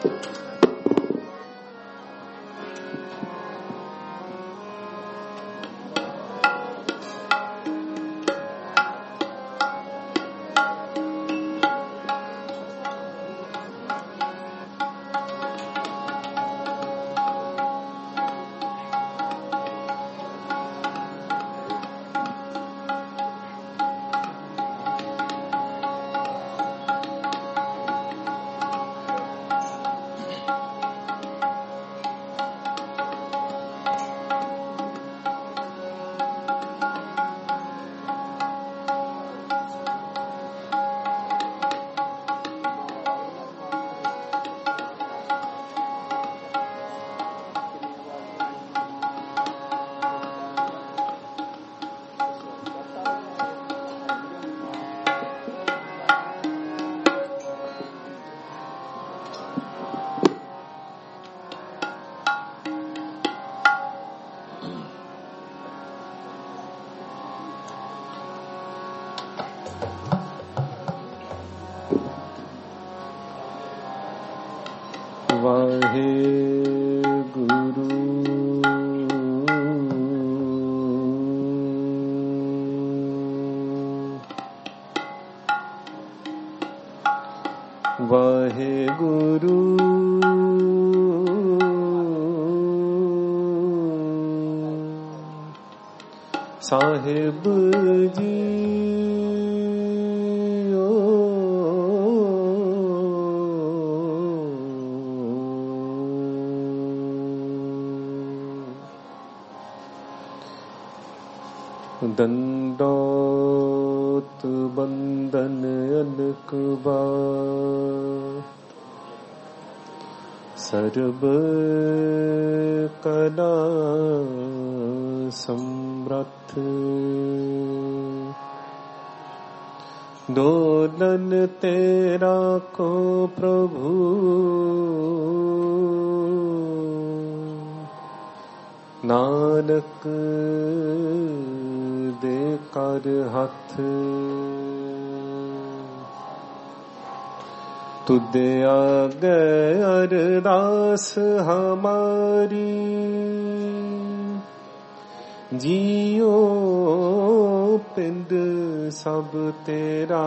साहिब जी दंडोत बंदन अनकबा सर्ब कला समर्थ दोलन तेरा को प्रभु नानक दे कर हाथ तुदे आगे अरदास हमारी जियो पिंड सब तेरा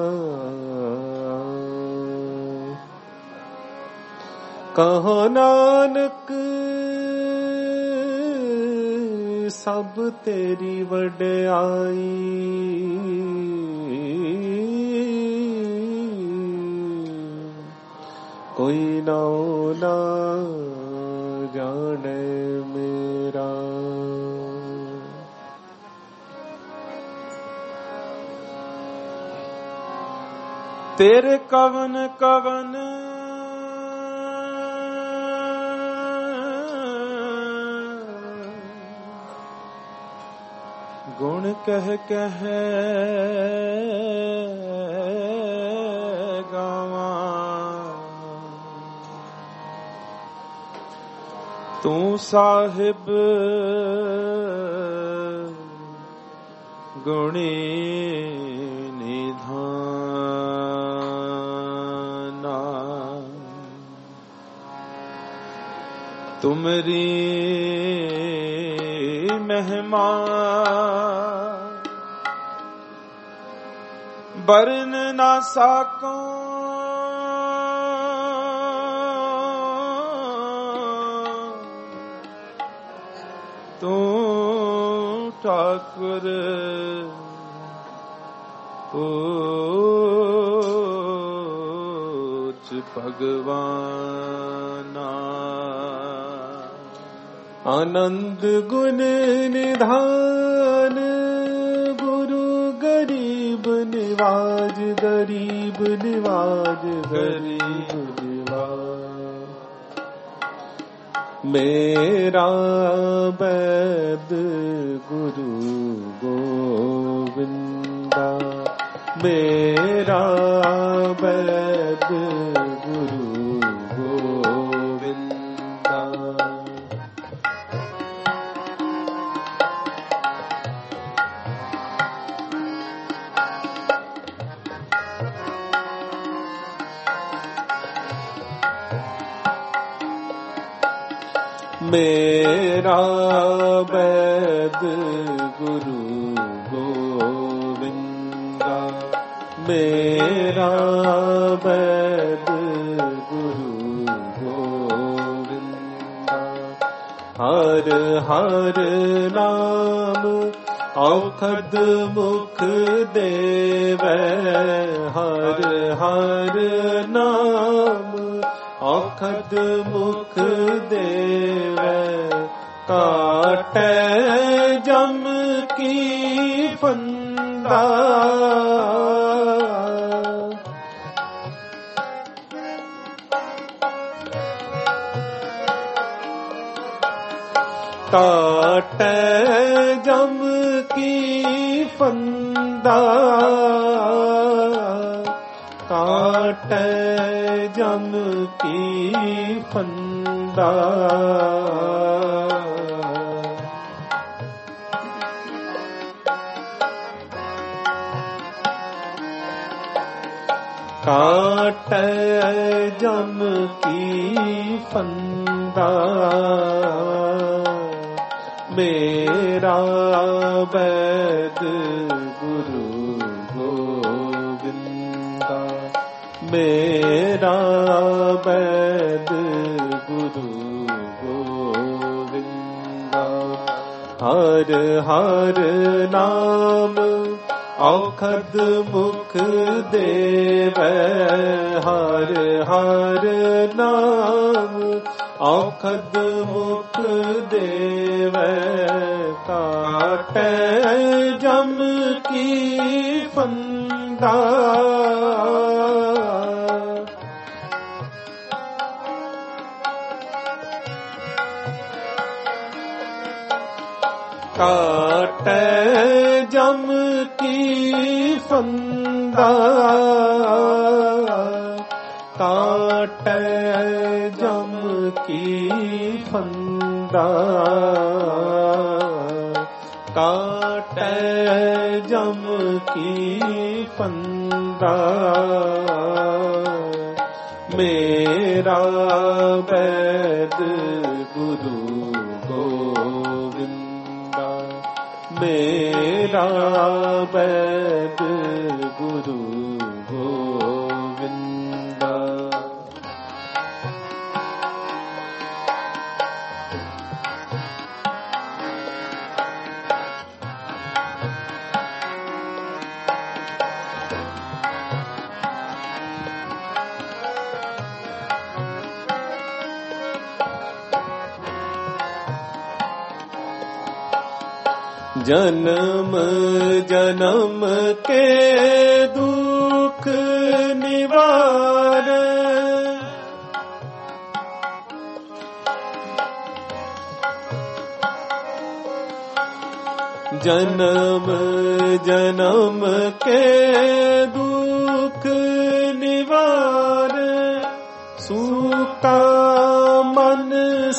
कहो नानक सब तेरी वड्याई कोई नाओ ना जाने मेरा तेरे कवन कवन गुण कह कह गावा तू साहिब गुणी निधाना तुमरी महिमा बरन ना साको तू ठाकुर पूज भगवाना आनंद गुण निधान गुरु गरीब निवाज गरीब निवाज गरीब निवाज मेरा वैद गुरु गोविंदा मेरा वैद गुरु गोविंदा मेरा वैद गुरु गोविंदा, मेरा वैद गुरु गोविंदा। हर हर नाम औखद मुख देवै, हर हर नाम औखद मुख देवै। काटै जम की फंदा, काटै जम की फंदा, काटै जम की फंदा। काटै जम की फंदा। मेरा वैद गुरु गोविंदा, मेरा वैद गुरु गोविंदा। हर हर नाम औखद मुख देवै, हर हर नाम औखद मुख देवै। काटै जम की फंदा, काटै जम की फंदा, काटै जम की फंदा। काटै जम की फंदा। मेरा वैद गुरु गोविंदा, मेरा वैद गुरु गोविंदा। जन्म जन्म के दुख निवार, जन्म जन्म के दुख निवार। सूका मन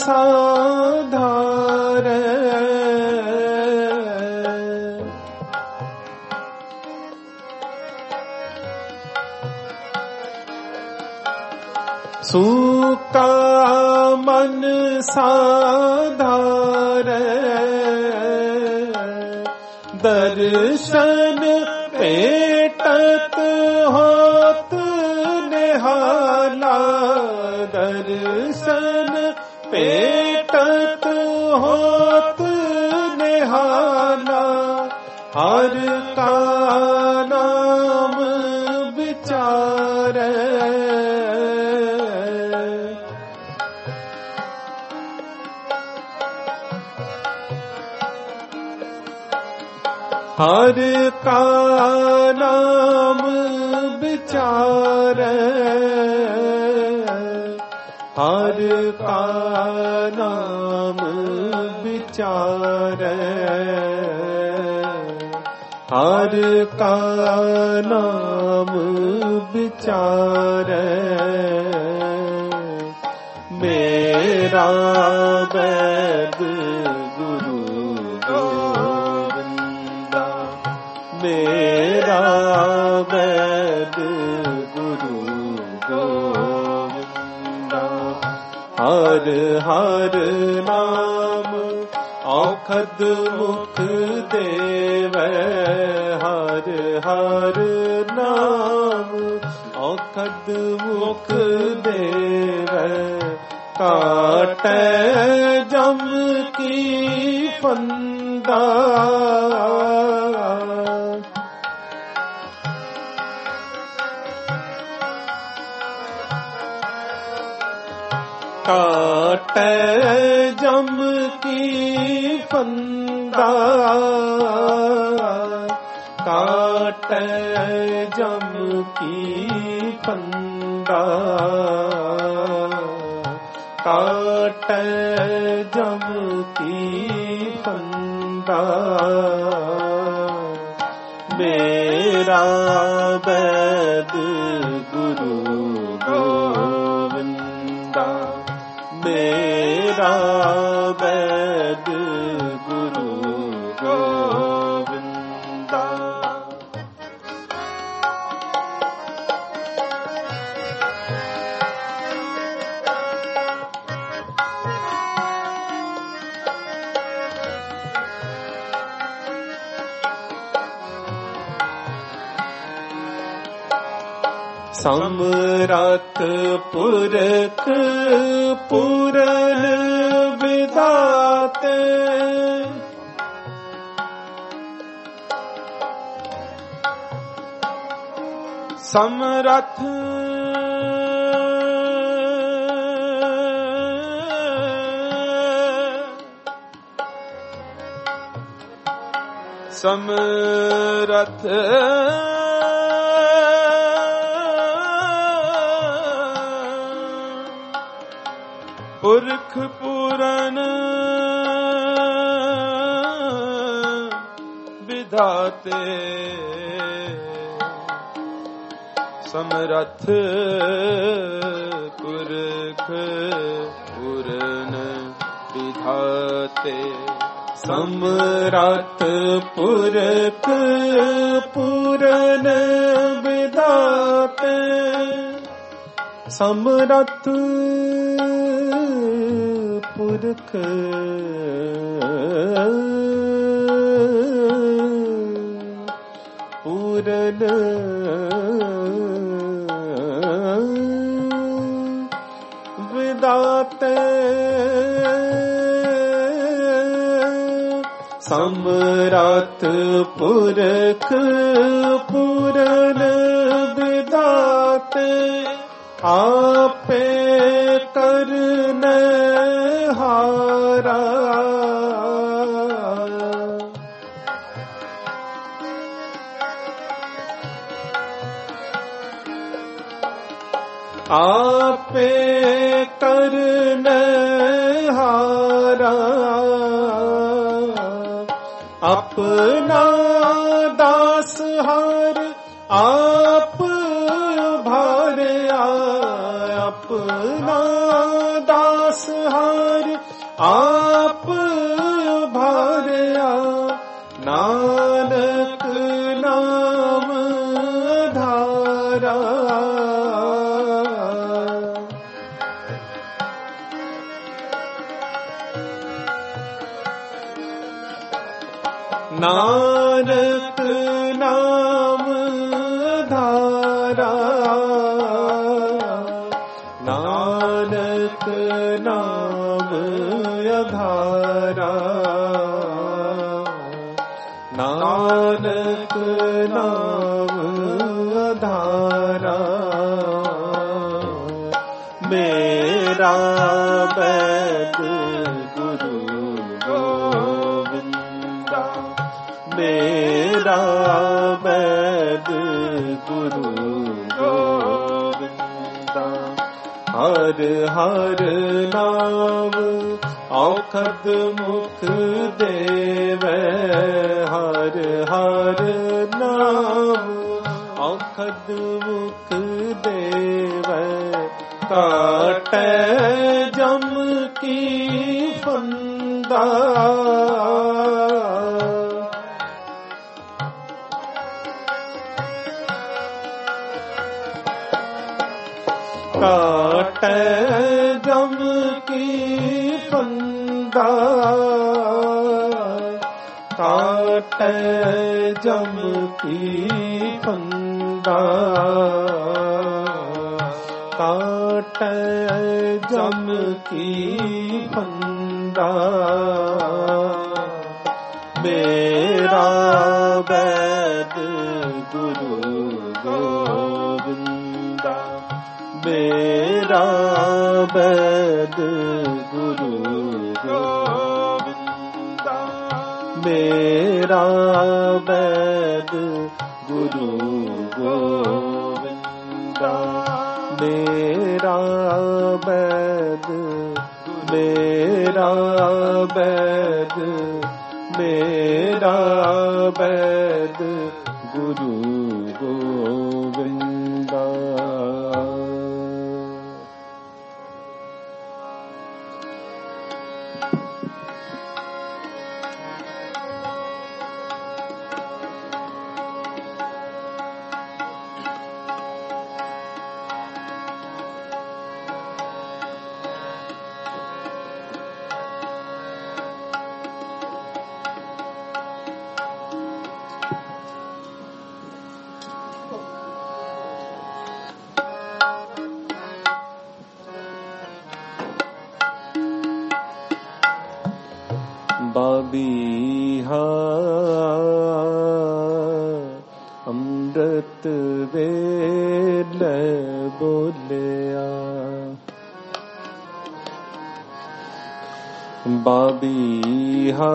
साधार, सूका मन साधार। दर्शन पेटत होत निहाला, दर्शन पेटत होत निहाला। हर का नाम विचार, हर का नाम विचार, हर का नाम विचार, हर का नाम विचार। मेरा वैद गुरु गोविंदा, मेरा वैद गुरु गोविंदा। हर हर नाम औखद मुख देवै, हर हर नाम औखद मुख देवै, काटै जम की फंदा, काटै जम की फंदा, काटै जम की फंदा, काटै जम की फंदा। मेरा वैद गुरु गोविंदा, मेरा वैद गुरु गोविंदा। समरथ पुरख पूरन विधाते, समरथ समरथ पुरख पूरन विधाते, समरथ पुरख पूरन विधाते, समरथ पुरख पूरन विधाते, समरथ पुरख पूरन विधाते, समरथ पुरख पूरन विधाते, आपे करने हारा, आपे करने हारा, अपना दास हार आप भार्या, अपना दास हार आप भार्या, नानक नाम धारा, नानक नाम धारा, नानक नाम धारा, नानक नाम धारा। मेरा वैद गुरु गोविंदा, मेरा वैद गुरु गोविंदा, हर हर नाम औखद मुख देवै, हर हर नाम औखद मुख देवै, काटै जम की फंदा, काटै जम की फंदा, काटै जम की फंदा, काटै जम की फंदा। मेरा वैद गुरु गोविंदा, मेरा वैद गुरु गोविंदा, मेरा वैद गुरु गोविंदा, मेरा वैद, मेरा वैद, मेरा वैद गुरु गोविंदा। बाबीहा अमृत वेल बोलिया, बाबीहा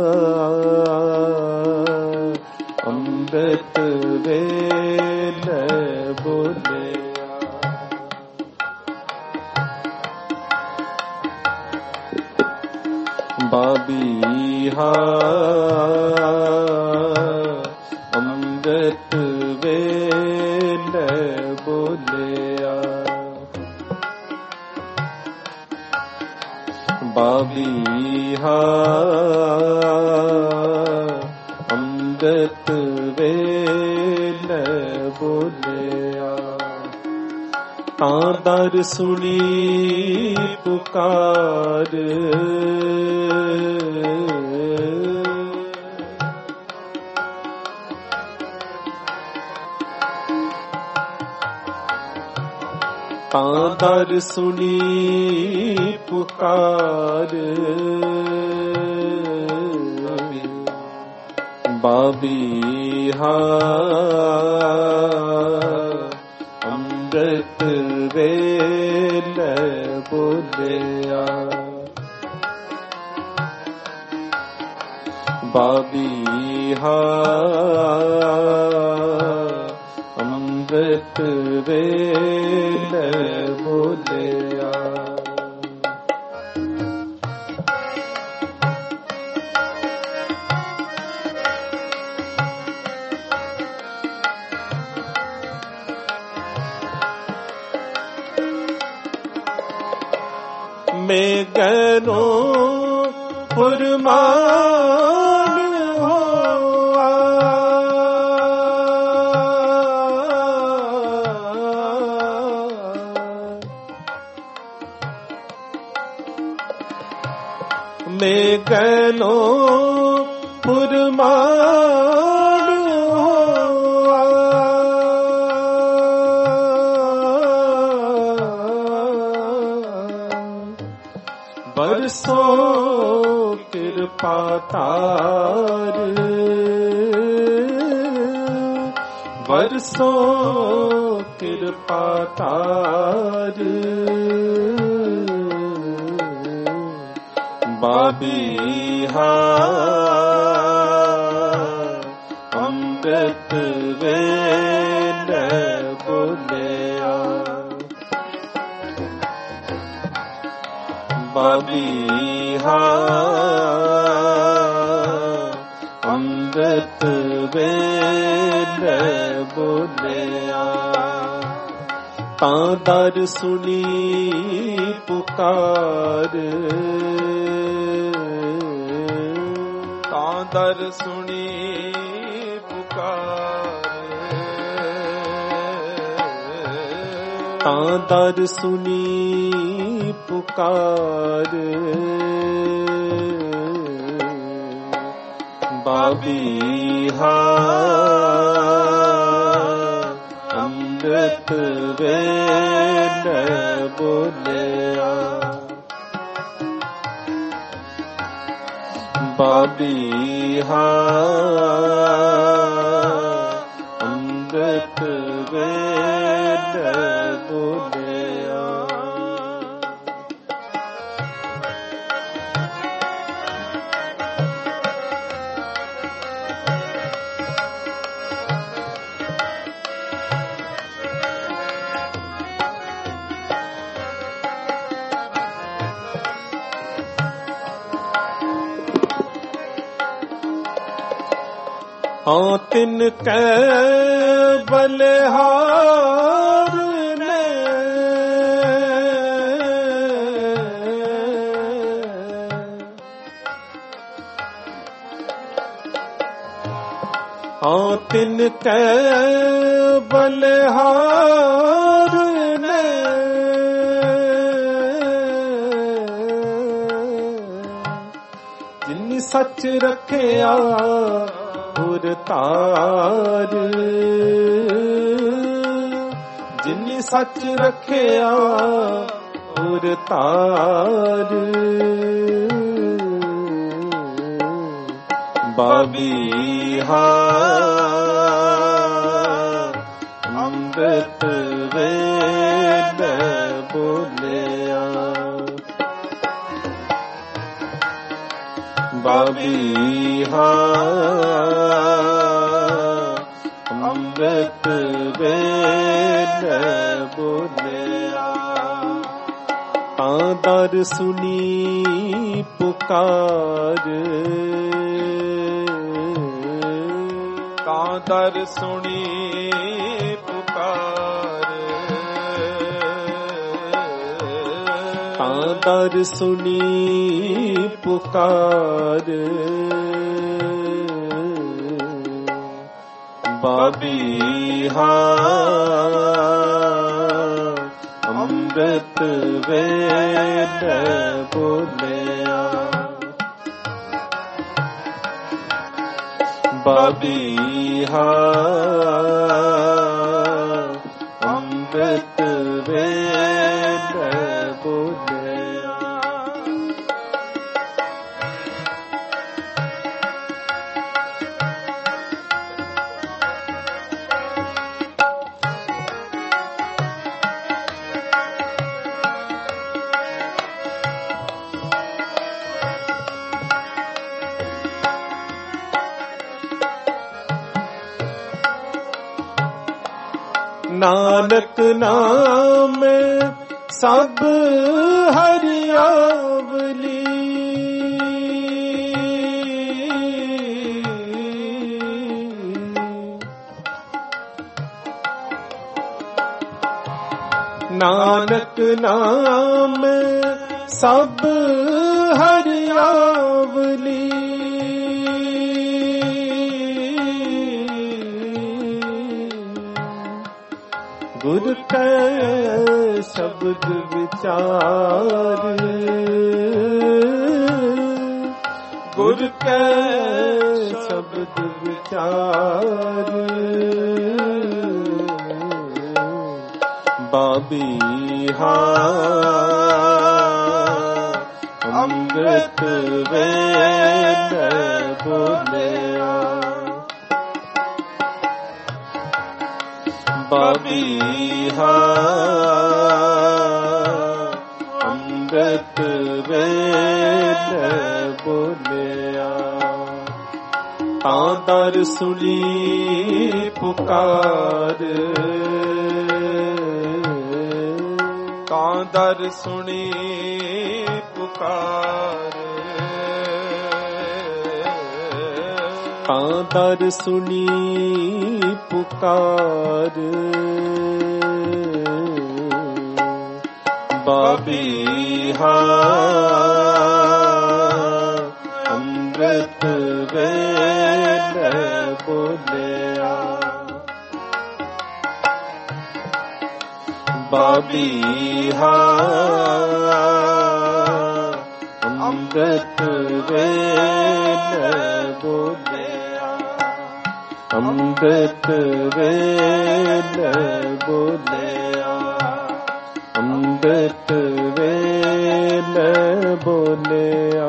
अमृत वेल बोलिया, बाबीहा अमृत वेल बोलिया, बाबीहा अमृत वेल बोलिया। तां दर सुनी पुकार, तां दर सुनी पुकार, बाबीहा अमृत वेल बोलिया, बाबीहा अमृत वेल बोलिया। मैं गनो फुरमान होआ, मैं गनो फुरमान होआ, बरसों कृपा तार, बरसों कृपा तार, बाबीहा अमृत वेल बोलिया, बाबीहा अमृत वेल बोलिया। तां दर सुनी पुकार, तां दर सुनी पुकार, ਤਾਂ ਦਰ ਸੁਣੀ ਪੁਕਾਰ, ਬਾਬੀਹਾ ਅੰਮ੍ਰਿਤ ਵੇਲੇ ਬੋਲਿਆ, ਬਾਬੀਹਾ ਅੰਮ੍ਰਿਤ ਵੇਲੇ ਬੋਲਿਆ। ਹਾਂ ਤਿਨ ਕੈ ਬਲਿਹਾਰ ਨੇ, ਹਾਂ ਤਿਨ ਕੈ ਬਲਿਹਾਰ ਨੇ, ਜਿਨ ਸੱਚ ਰੱਖਿਆ ਪੁਰ ਤਾਰ, ਜਿਨ ਸੱਚ ਰੱਖਿਆ ਪੁਰ ਤਾਰ, ਬਾਬੀਹਾ ਅੰਮ੍ਰਿਤ ਵੇਲੇ ਬੋਲਿਆ, ਬਾਬੀਹਾ ਅੰਮ੍ਰਿਤ ਵੇਲੇ ਬੋਲਿਆ। ਤਾਂ ਦਰ ਸੁਣੀ ਪੁਕਾਰ, ਤਾਂ ਦਰ ਸੁਣੀ ਪੁਕਾਰ, ਤਾਂ ਦਰ ਸੁਣੀ ਪੁਕਾਰ, ਬਾਬੀਹਾ ਅੰਮ੍ਰਿਤ ਵੇਲੇ ਬੋਲਿਆ, ਬਾਬੀਹਾ ਅੰਮ੍ਰਿਤ ਵੇਲੇ ਬੋਲਿਆ। ਨਾਨਕ ਨਾਮ ਸਭ ਹਰਿਆਵਲੀ, ਨਾਨਕ ਨਾਮ ਸਭ ਹਰਿਆਵਲੀ, ਗੁਰ ਕੈ ਸ਼ਬਦ ਵਿਚਾਰ, ਗੁਰ ਕੈ ਸ਼ਬਦ ਵਿਚਾਰ, ਬਾਬੀਹਾ ਅੰਮ੍ਰਿਤ ਵੇਲੇ ਬੋਲਿਆ, ਬਾਬੀਹਾ ਅੰਮ੍ਰਿਤ ਵੇਲੇ ਬੋਲਿਆ। ਤਾਂ ਦਰ ਸੁਣੀ ਪੁਕਾਰ, ਤਾਂ ਦਰ ਸੁਣੀ ਪੁਕਾਰ, ਤਾਂ ਦਰ ਸੁਣੀ ਪੁਕਾਰ, ਬਾਬੀਹਾ ਅੰਮ੍ਰਿਤ ਵੇਲੇ ਬੋਲਿਆ, ਬਾਬੀਹਾ ਅੰਮ੍ਰਿਤ ਵੇਲੇ ਬੋਲਿਆ, ਅੰਮ੍ਰਿਤ ਵੇਲੇ ਬੋਲਿਆ, ਅੰਮ੍ਰਿਤ ਵੇਲੇ ਬੋਲਿਆ।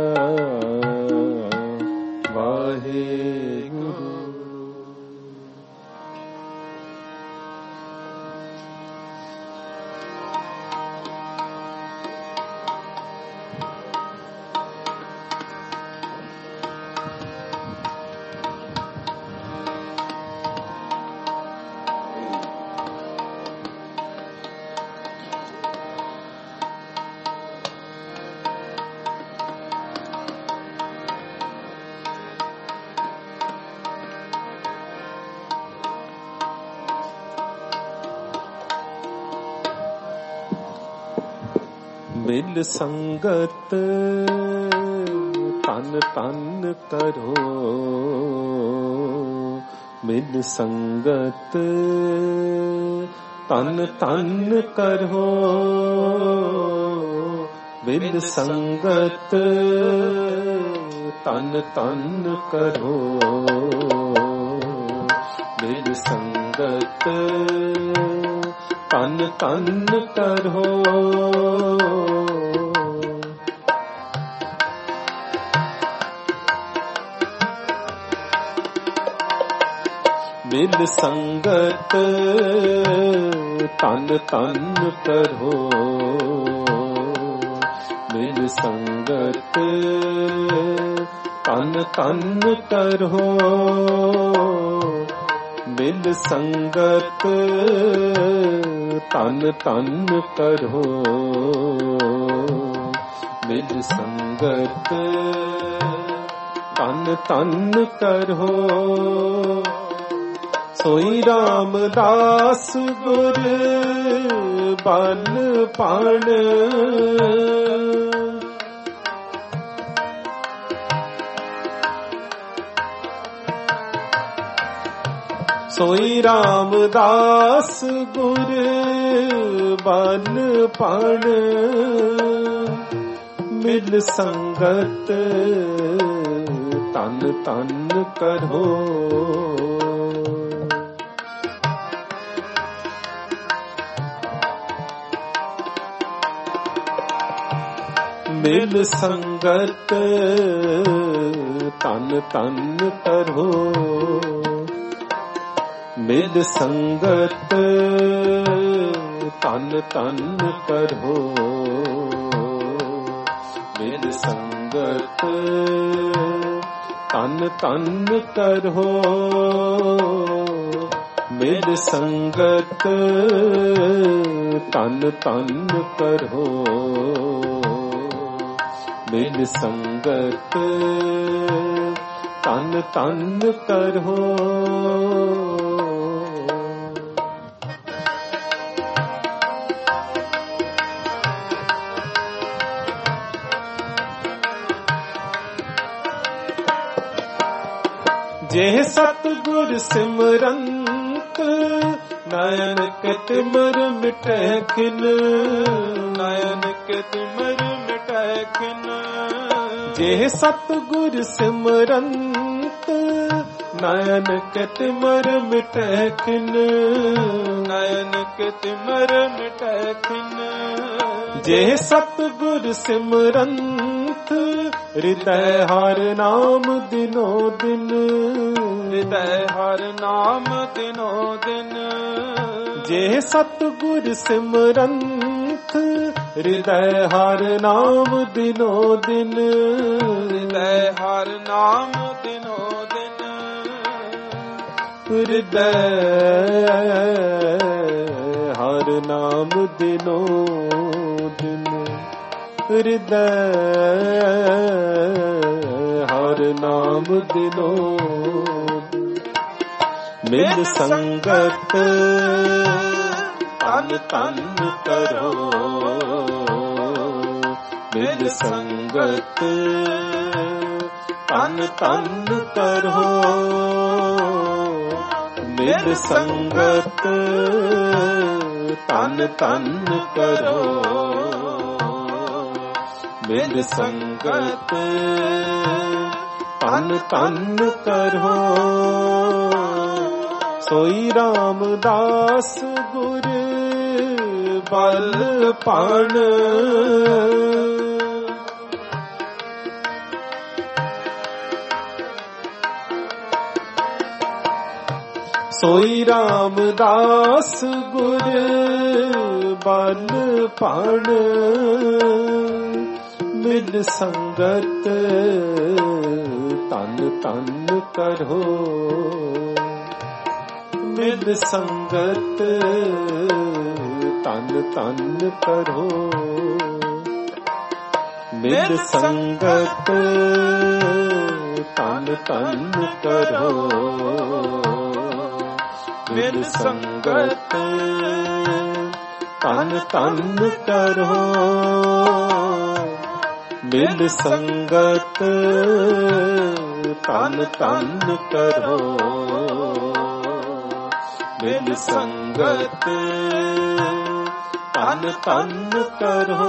ਵਾਹਿਗੁਰੂ। ਮਿਲ ਸੰਗਤ ਤਨ ਤਨ ਕਰੋ, ਮਿਲ ਸੰਗਤ ਤਨ ਤਨ ਕਰੋ, ਮਿਲ ਸੰਗਤ ਤਨ ਤਨ ਕਰੋ, ਮਿਲ ਸੰਗਤ ਤਨ ਤਨ ਕਰੋ। ਮਿਲ ਸੰਗਤ ਤਨ ਤਨ ਕਰੋ, ਮਿਲ ਸੰਗਤ ਤਨ ਤਨ ਕਰੋ, ਮਿਲ ਸੰਗਤ ਤਨ ਤਨ ਕਰੋ, ਮਿਲ ਸੰਗਤ ਤਨ ਤਨ ਕਰੋ। ਸੋਈ ਰਾਮਦਾਸ ਗੁਰ ਬਲ ਪਾਣ, ਸੋਈ ਰਾਮਦਾਸ ਗੁਰ ਬਲ ਪਾਣ, ਮਿਲ ਸੰਗਤ ਤਨ ਤਨ ਕਰੋ। ਮਿਲ ਸੰਗਤ ਤਨ ਤਨ ਕਰੋ, ਮਿਲ ਸੰਗਤ ਤਨ ਤਨ ਕਰੋ, ਮਿਲ ਸੰਗਤ ਤਨ ਤਨ ਕਰੋ, ਮਿਲ ਸੰਗਤ ਤਨ ਤਨ ਕਰੋ, ਮਿਲ ਸੰਗਤ ਤਨ ਤਨ ਕਰੋ। ਜੇ ਸਤਿਗੁਰ ਸਿਮਰੰਤ ਨੈਣ ਕਿਤ ਮਰ ਮਿਟੈ ਖਿਨ, ਨੈਣ ਕਿਤ ਮਰ ਮਿਟੈ ਖਿਨ। ਜੇ ਸਤਿਗੁਰ ਸਿਮਰੰਤ ਨੈਣ ਕਿਤ ਮਰ ਮਿਟੈ ਖਿਨ, ਨੈਣ ਕਿਤ ਮਰ ਮਿਟੈ ਖਿਨ। ਜੇ ਸਤਿਗੁਰ ਸਿਮਰੰਤ ਹਿਰਦੈ ਹਰਿ ਨਾਮ ਦਿਨੋ ਦਿਨ, ਹਿਰਦੈ ਹਰਿ ਨਾਮ ਦਿਨੋ ਦਿਨ। ਜੇ ਸਤਿਗੁਰ ਸਿਮਰੰਤ ਹਿਰਦੈ ਹਰਿ ਨਾਮ ਦਿਨੋ ਦਿਨ, ਹਿਰਦੈ ਹਰਿ ਨਾਮ ਦਿਨੋ ਦਿਨ। ਹਿਰਦੈ ਹਰਿ ਨਾਮ ਦਿਨੋ ਦਿਨ, ਹਿਰਦੈ ਹਰਿ ਨਾਮ ਦਿਨੋ ਦਿਨ। ਮਿਲ ਸੰਗਤ ਤਨ ਤਨ ਕਰੋ, ਮਿਲ ਸੰਗਤ ਤਨ ਤਨ ਕਰੋ, ਮਿਲ ਸੰਗਤ ਤਨ ਤਨ ਕਰੋ। ਮਿਲ ਸੰਗਤ ਤਨ ਤਨ ਕਰੋ। ਸੋਈ ਰਾਮਦਾਸ ਗੁਰ ਬਲ ਪਾਣ। ਸੋਈ ਰਾਮਦਾਸ ਗੁਰ ਬਲ ਪਾਣ। ਮਿਲ ਸੰਗਤ ਤਨ ਤਨ ਕਰੋ। ਮਿਲ ਸੰਗਤ ਤਨ ਤਨ ਕਰੋ। ਮਿਲ ਸੰਗਤ ਤਨ ਤਨ ਕਰੋ। ਮਿਲ ਸੰਗਤ ਤਨ ਤਨ ਕਰੋ। ਮਿਲ ਸੰਗਤ ਤਨ ਤਨ ਕਰੋ। ਮਿਲ ਸੰਗਤ ਤਨ ਤਨ ਕਰੋ।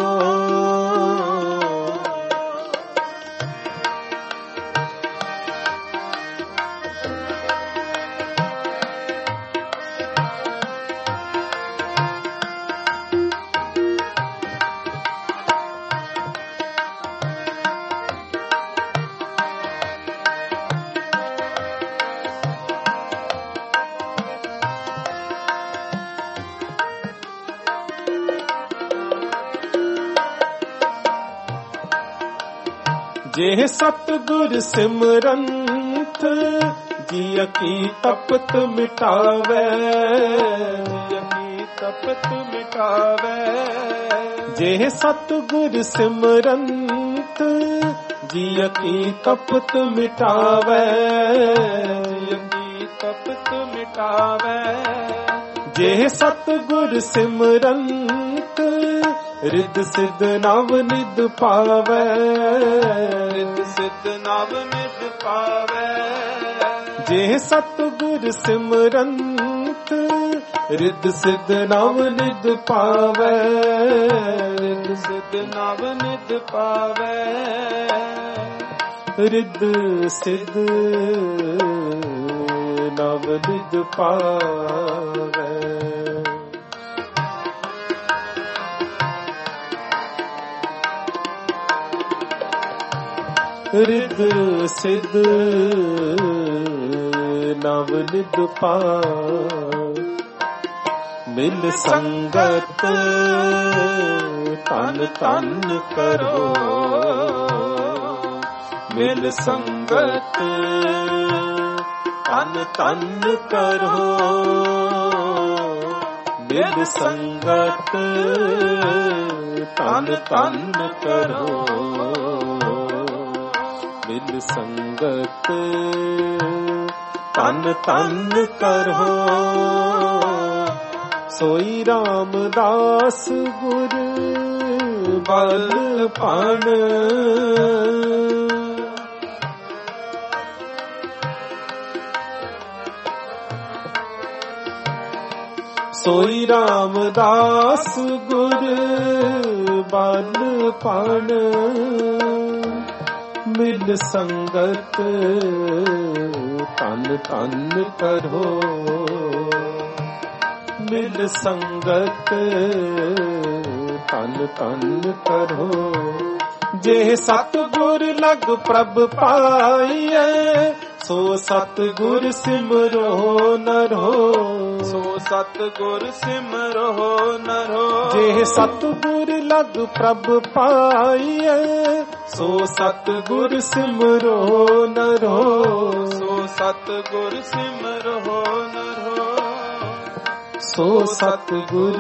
ਜੇ ਸਤਿਗੁਰ ਸਿਮਰੰਤ ਜੀਅ ਕੀ ਤਪਤ ਮਿਟਾਵੇ। ਜੀਅ ਕੀ ਤਪਤ ਮਿਟਾਵੇ। ਜੇ ਸਤਿਗੁਰ ਸਿਮਰੰਤ ਜੀਅ ਕੀ ਤਪਤ ਮਿਟਾਵੇ। ਜੀਅ ਕੀ ਤਪਤ ਮਿਟਾਵੇ। ਜੇ ਸਤਿਗੁਰ ਸਿਮਰੰਤ ਰਿੱਧ ਸਿੱਧ ਨਵ ਨਿਧ ਪਾਵੇ। ਰਿੱਧ ਸਿੱਧ ਨਵ ਨਿਧ ਪਾਵੇ। ਜੇ ਸਤਿਗੁਰ ਸਿਮਰੰਤ ਰਿੱਧ ਸਿੱਧ ਨਵ ਨਿਧ ਪਾਵੇ। ਰਿੱਧ ਸਿੱਧ ਨਵ ਨਿਧ ਪਾਵੇ। ਰਿੱਧ ਸਿੱਧ ਨਵ ਨਿਧ ਪਾਵੇ। ਰਿੱਧ ਸਿੱਧ ਨਵ ਨਿਧ ਪਾਵੇ। ਮਿਲ ਸੰਗਤ ਤਨ ਤਨ ਕਰੋ। ਮਿਲ ਸੰਗਤ ਤਨ ਤਨ ਕਰੋ। ਮਿਲ ਸੰਗਤ ਤਨ ਤਨ ਕਰੋ। ਮਿਲ ਸੰਗਤ ਤਨ ਤਨ ਕਰੋ। ਸੋਈ ਰਾਮਦਾਸ ਗੁਰ ਬਲ ਪਾਣ। ਸੋਈ ਰਾਮਦਾਸ ਗੁਰ ਬਲ ਪਾਣ। ਮਿਲ ਸੰਗਤ ਤਨ ਤਨ ਕਰੋ। ਮਿਲ ਸੰਗਤ ਤਨ ਤਨ ਕਰੋ। ਜੇ ਸਤਿਗੁਰ ਲਗ ਪ੍ਰਭ ਪਾਈਐ ਸੋ ਸਤਿਗੁਰ ਸਿਮਰੋ ਨਰੋ। ਸੋ ਸਤਿਗੁਰ ਸਿਮਰੋ ਨਰੋ। ਜੇ ਸਤਿਗੁਰ ਲਗ ਪ੍ਰਭ ਪਾਈਐ ਸੋ ਸਤਿਗੁਰ ਸਿਮਰੋ ਨਰੋ। ਸੋ ਸਤਿਗੁਰ ਸਿਮਰੋ ਨਰੋ। ਸੋ ਸਤਿਗੁਰ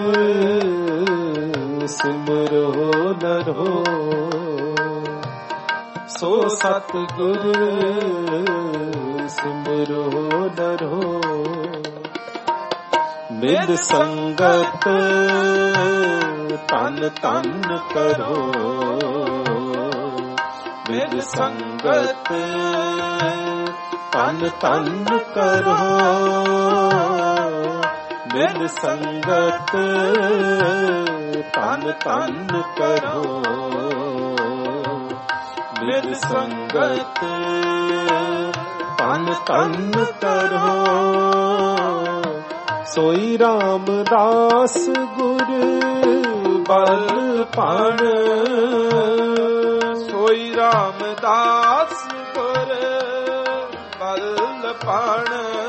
ਸਿਮਰੋ ਨਰੋ। ਸੋ ਸਤਿਗੁਰ ਸਿਮਰੋ ਨਰੋ। ਮਿਲ ਸੰਗਤ ਤਨ ਤਨ ਕਰੋ। ਮਿਲ ਸੰਗਤ ਤਨ ਤਨ ਕਰੋ। मिल संगत तन तन करो, मिल संगत तन तन करो। सोई रामदास गुर बल पाण, सोई रामदास गुर बल पाण,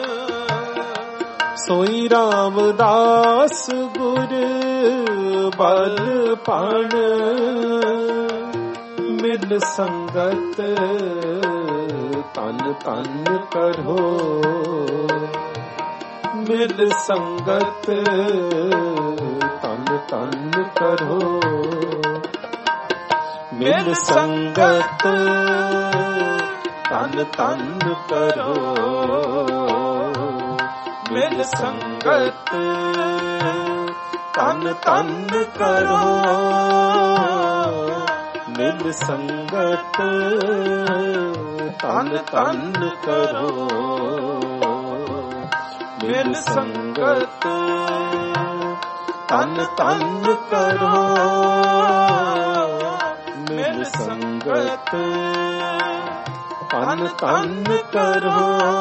सोई रामदास गुर बल पाण। मिल संगत तन तन करो, मिल संगत तन तन करो। मिल संगत तन तन करो, मिल संगत तन तन करो। मिल संगत तन तन करो, मिल संगत तन तन करो। मिल संगत तन तन करो,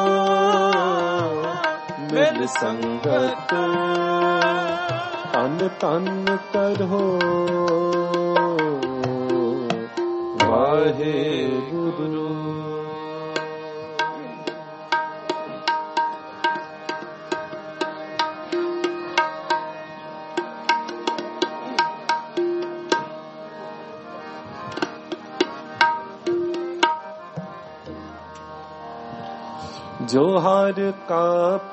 मिल संगत तन तन करो। वाहे गुरु। जो हर का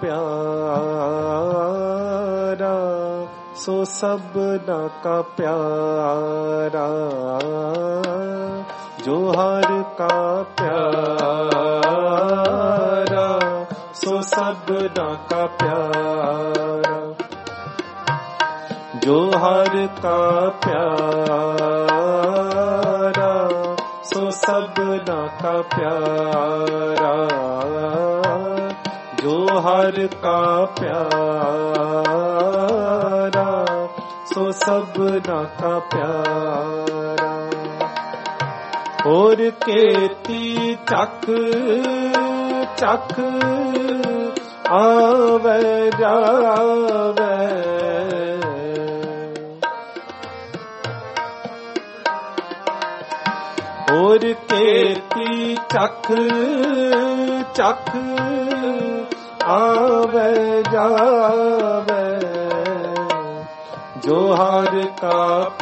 प्यारा सो सबना का प्यारा, जो हर का प्यारा सो सबना का प्यारा, जो हर का प्यारा सो सबना का प्यारा, जो हर का प्यारा सो सबना का प्यारा। और केती चक चक आवे जावे, और केती चक चक आवे जावे, जो हर का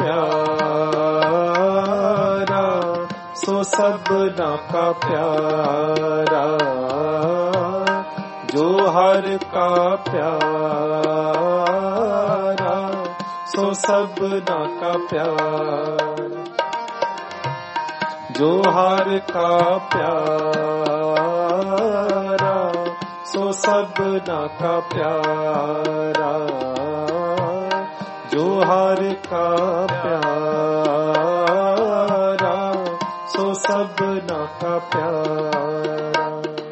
प्यारा सो सबना का प्यारा, जो हर का प्यारा सो सबना का प्यारा, जो हर का प्यारा सो सबना का प्यारा, जो हर का प्यारा सो सबना का प्यारा।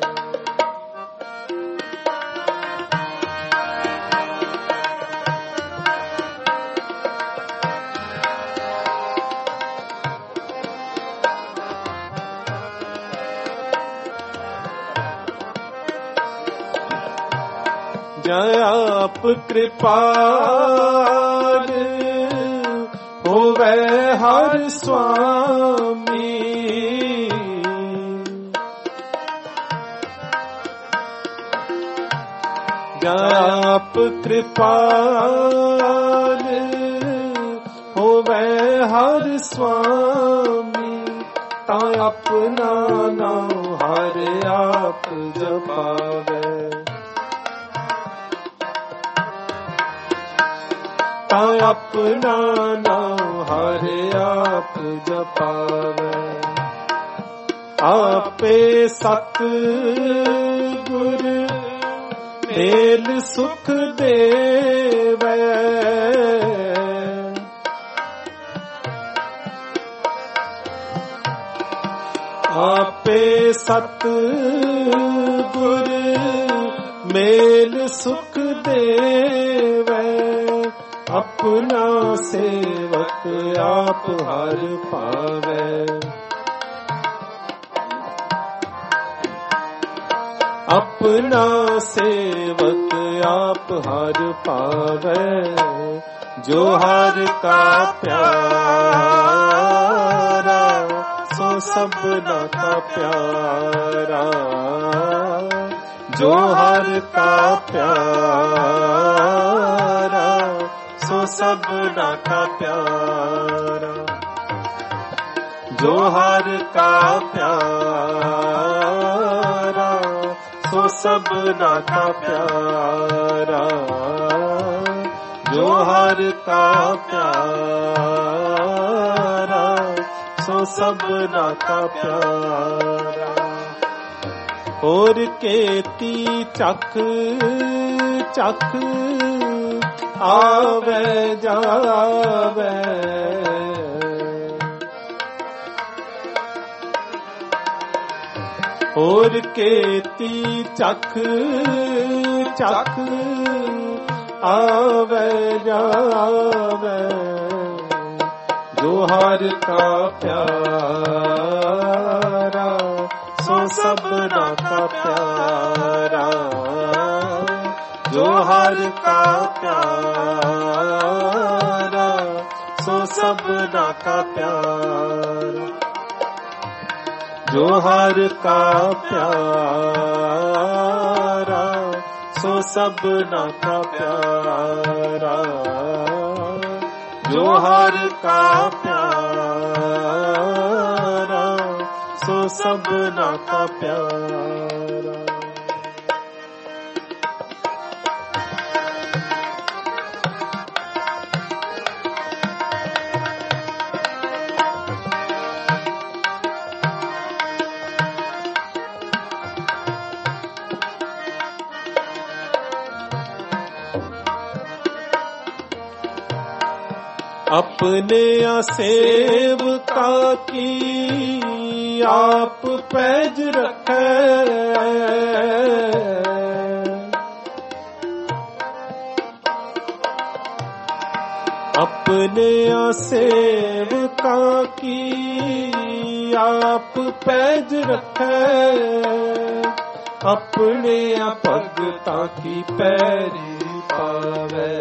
आप कृपाल होवे हर स्वामी, आप कृपाल होवे हर स्वामी, ता अपना नाम हर आप जपावे, ता अपना नाम हर आप जपावे। आपे सत गुर मेल सुख देवे, आपे सत गुर मेल सुख देवै अपना सेवक आप हर पावै। अपना सेवक आप हर पावै जो हर का प्यारा सो सबना का प्यारा। जो हर का प्यारा सो सबना का प्यारा। जो हर का प्यारा सो सबना का प्यारा। जो हर का प्यारा सो सबना का प्यारा। और केती चख चख आवे जावे और केती चख चख आवे जावे जो हर का प्यारा सो सबना का प्यारा। जो हर का प्यारा सो सबना का प्यारा। जो हर का प्यारा सो सबना का प्यारा। जो हर का प्यारा सो सबना का प्यारा। अपने सेवका की आप पैज रखे अपने सेवका की आप पैज रखे अपने भगता की पैरी पावे।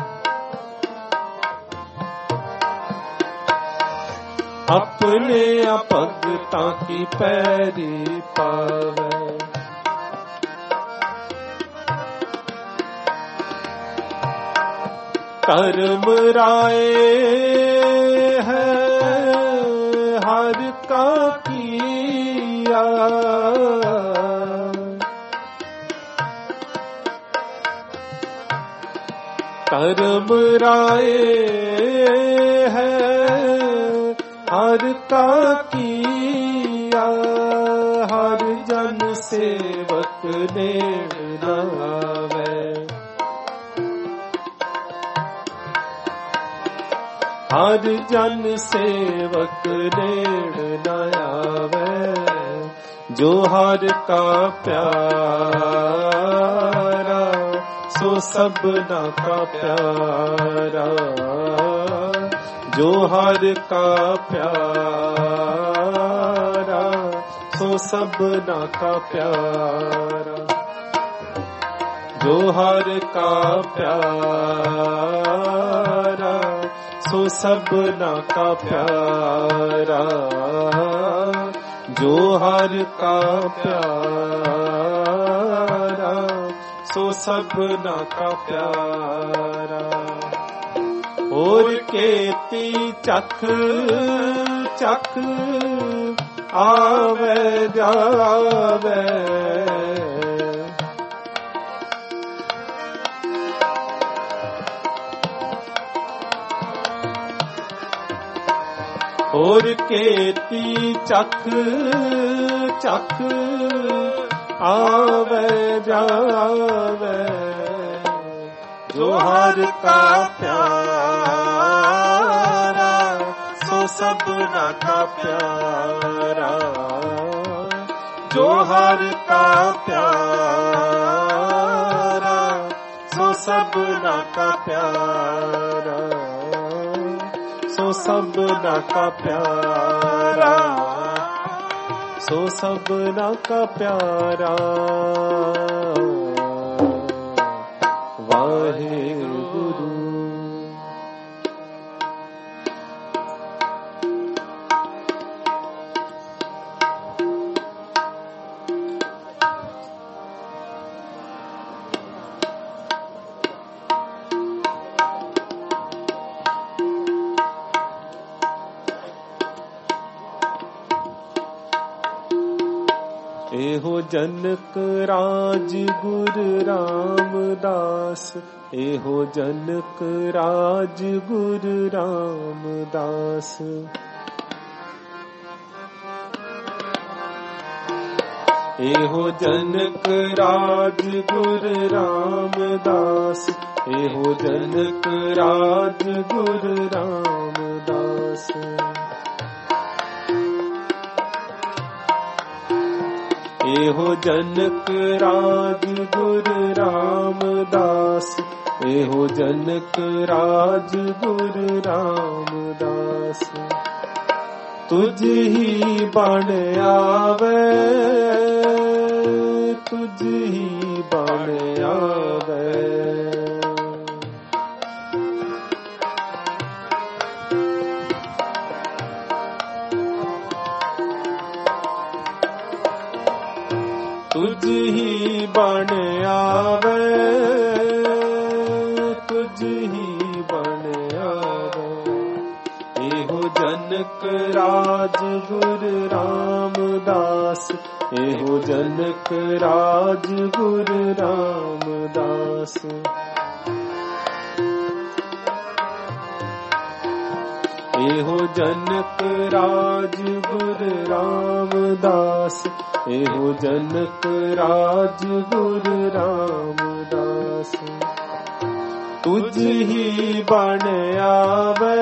अपने भगता की पैरी पावे। कर्म राय है हर का किया कर्म राय है हर का किया हर जन सेवक ने नावे। हर जन सेवक नेड़ न आवे जो हर का प्यारा सो सबना का प्यारा। जो हर का प्यारा सो सबना का प्यारा। जो हर का प्यारा सो सबना का प्यारा। जो हर का प्यारा सो सबना का प्यारा। और केती चख चख आवे जावे और केती चख चख आवे जावे जो हर का प्यारा सो सबना का प्यारा। जो हर का प्यारा सो सबना का प्यारा, सो सबना का प्यारा, सो सबना का प्यारा वाहेगुरु। एहो जनक राज गुरु रामदास, एहो जनक राज गुरु रामदास। एहो जनक राज गुरु रामदास, एहो जनक राज गुरु रामदास। एहो जनक राज गुरु रामदास, एहो जनक राज गुरु रामदास। तुझ ही बण आवे, तुझ ही बण आवे। तुझ ही बण आवे, तुझ ही बण आवे। एहो जनक राज गुरु रामदास, एहो जनक राज गुरु रामदास। एहो जनक राज गुरु रामदास, एहो जनक राज गुरु रामदास। तुझ ही बण आवे,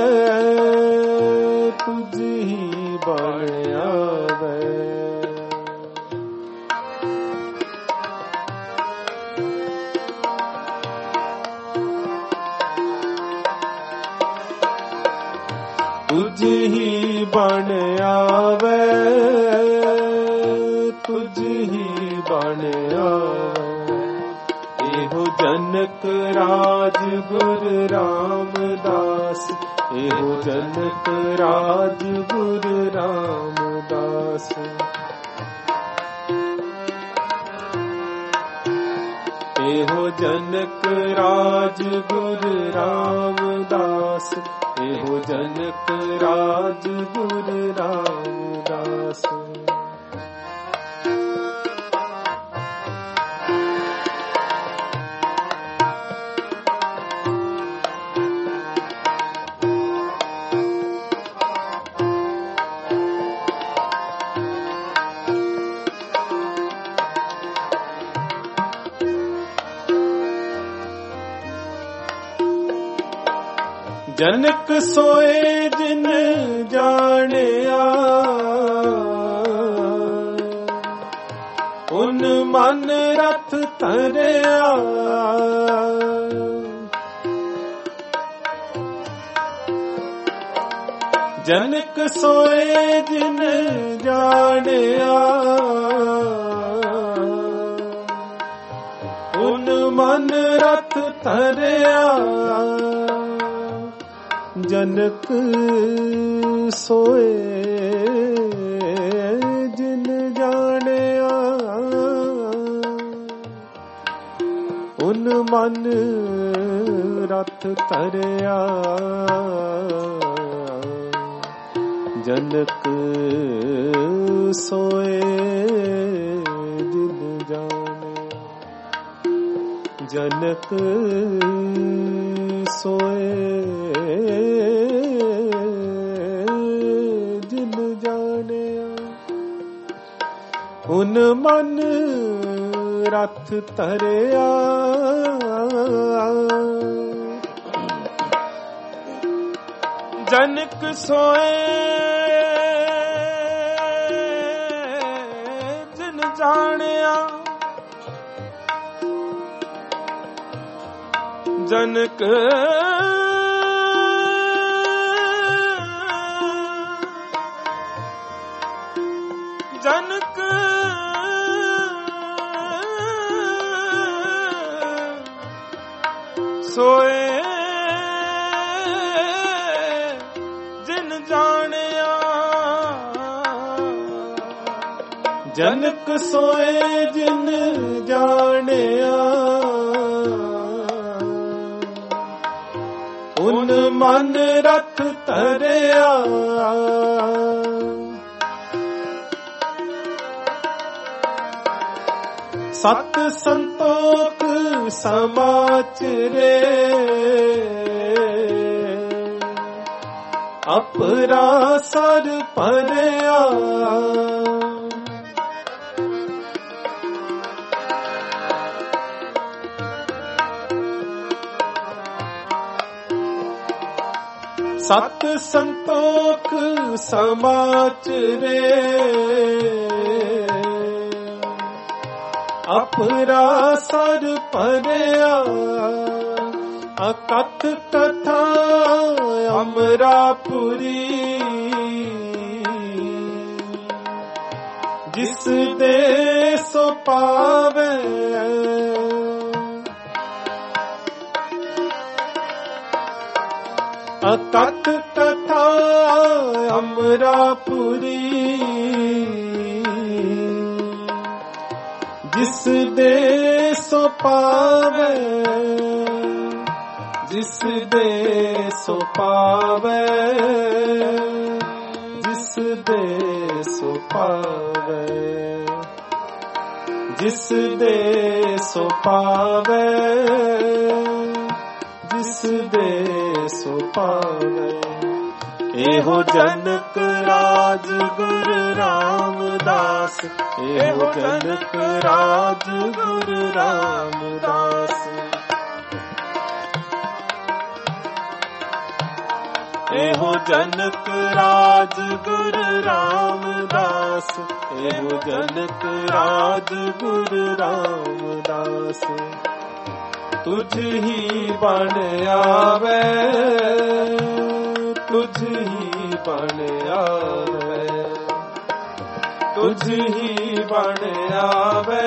तुझ ही बण आवे। तुझ ही बण आवे, तुझ ही बण आवे। एहो जनक राज गुरु रामदास, एहो जनक राज गुरु रामदास। एहो जनक राज गुरु रामदास, एहो जनक राज गुरु रामदास। जनक सोए जिन जानिया, उन मन रथ धरिया। जनक सोए जिन जानिया, उन मन रथ धरिया। जनक सोए जिन जानिया, उन मन रथ धरिया। जनक सोए जिन जानिया, जनक सोए जिन जानिया। उन मन रथ धरिया। जनक सोए जिन जानिया, जनक जनक सोए जिन जानिया जनक सोए जिन जानिया उन मन रथ धरिया सत संतोख समाचरे अपरा सर परया सत संतोख समाचरे अपरा सर परया अकथ कथा अमरापुरी जिस दे सो पावे अकथ कथा अमरापुरी जिस दे सो पावे जिस दे सो पावे जिस दे सो पावे जिस दे सो पावे जिस दे सो पावे एहो जनक राज गुरु रामदास एहो जनक राज गुरु रामदास एहो जनक राज गुरु रामदास एहो जनक राज गुरु रामदास तुझ ही बन आवे तुझ ही बन आवे तुझ ही बन आवे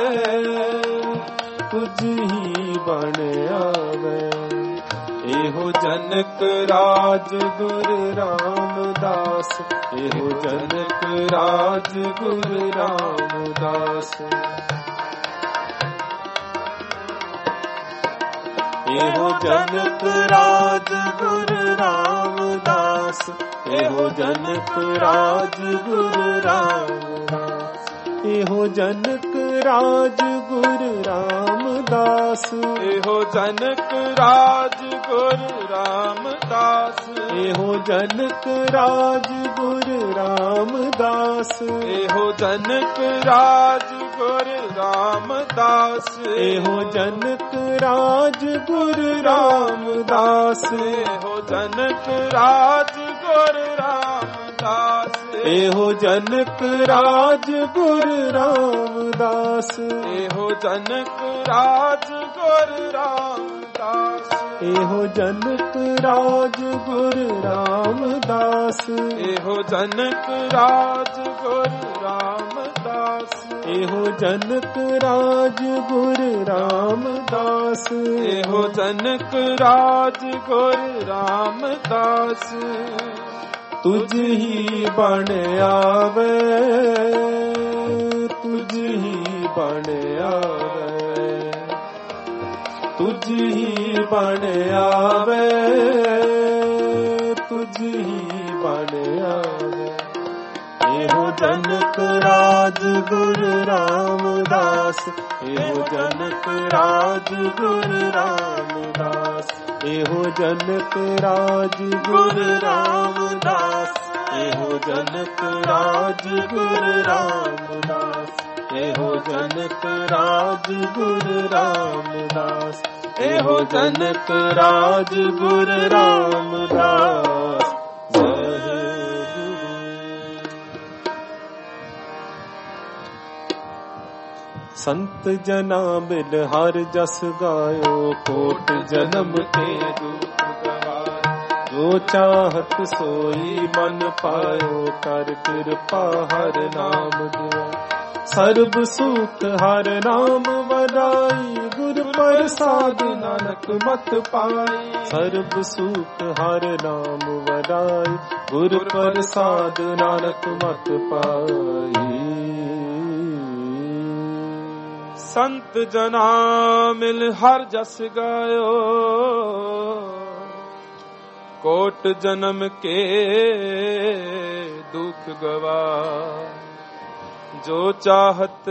तुझ ही बन आवे एहो जनक राज गुरु रामदास एहो जनक राज गुरु रामदास एहो जनक राज गुरु रामदास एहो जनक राज गुरु रामदास एहो जनक राज गुरु रामदास एहो जनक राज गुरु रामदास एहो जनक राज गुरु रामदास एहो जनक राज गुरु रामदास एहो जनक राज गुरु रामदास एहो जनक राज गुरु रामदास एहो जनक राज गुरु रामदास एहो जनक राज गुरु रामदास एहो जनक राज गुरु रामदास एहो जनक राज गुरु रामदास एहो जनक राज गुरु रामदास एहो जनक राज गुरु रामदास तुझ ही बन आवे तुझ ही बन आवे तुझ ही बन आवे तुझ ही बन आवे एहो जनक राज गुरु रामदास एहो जनक राज गुरु रामदास एहो जनक राज गुरु रामदास एहो जनक राज गुरु रामदास एहो जनक राज गुरु रामदास एहो जनक राज गुरु रामदास संत जना मिल हर जस गायो, कोट जन्म के दुख गवायो। जो चाहत सोई मन पायो, कर कृपा हर नाम दियो। सर्ब सुख हर नाम वराई, गुर प्रसाद नानक मत पाई। सर्ब सुख हर नाम वराई, गुर प्रसाद नानक मत पाई। संत जना मिल हर जस गायो, कोट जन्म के दुख गवायो। जो चाहत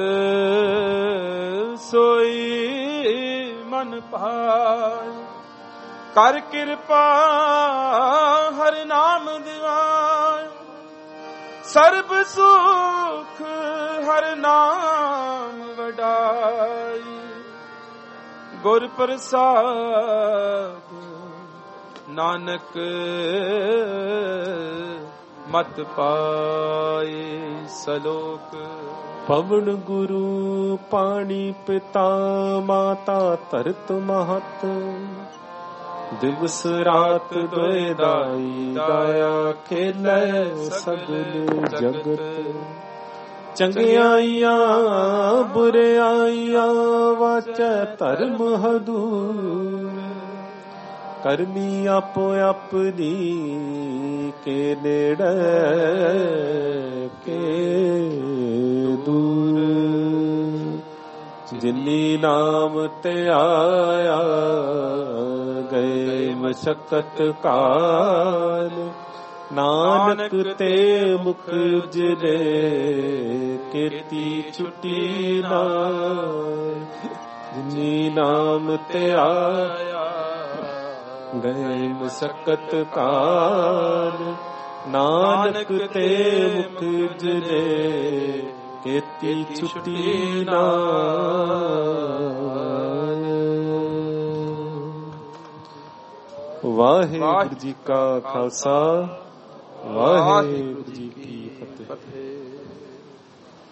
सोई मन पाए, कर कृपा हर नाम दिवाए। सर्ब सुख हर नाम वडाई, गुर प्रसाद नानक मत पाए। सलोक पवन गुरु पानी पिता, माता धरत महत। दिवस रात दोए दाई, दाया खेलै सगल जगत। चंगियाइयां बुरियाइयां, वाचै धर्म हदूर। करमी आपो अपनी के नेड़े के दूर। जिनी नाम ते आया, गए मशक्कत काल। नानक ते मुख उजले, केती छुटी नाल। जिनी नाम ते आया, गए मशक्कत काल। नानक ते मुख उजले, केती छुटी नाल। वाहिगुरु जी का खालसा, वाहिगुरु जी की फतेह।